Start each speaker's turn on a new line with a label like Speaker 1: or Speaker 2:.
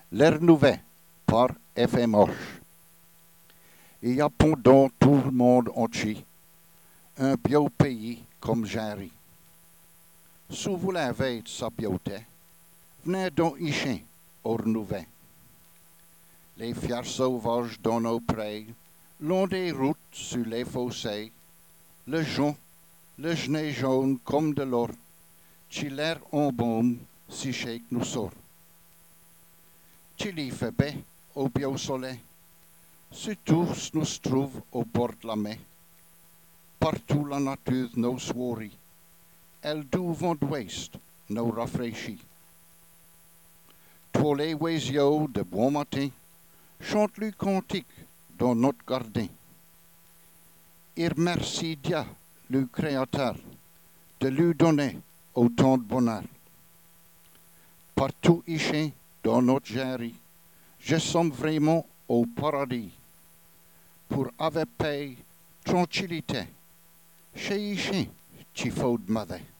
Speaker 1: L'air nouveau par FM Hoche. Il y a pendant tout le monde entier un beau pays comme Jarry. Si vous l'avez de sa beauté, venez donc ici, au renouveau. Les fiers sauvages dans nos prés, long des routes sur les fossés, le jonc, le genêt jaune comme de l'or, qui l'air en baume si chez nous sort. Qui fait baie au beau soleil, surtout nous trouve au bord de la mer. Partout la nature nous sourit, elle du vent d'ouest nous rafraîchit. Tous les oiseaux de bon matin chantent le cantique dans notre jardin. Et remercie Dieu, le Créateur, de lui donner autant de bonheur. Partout ici, dans notre Jarry, je sens vraiment au paradis. Pour avoir paix, tranquillité, chez ici, tu faut demander.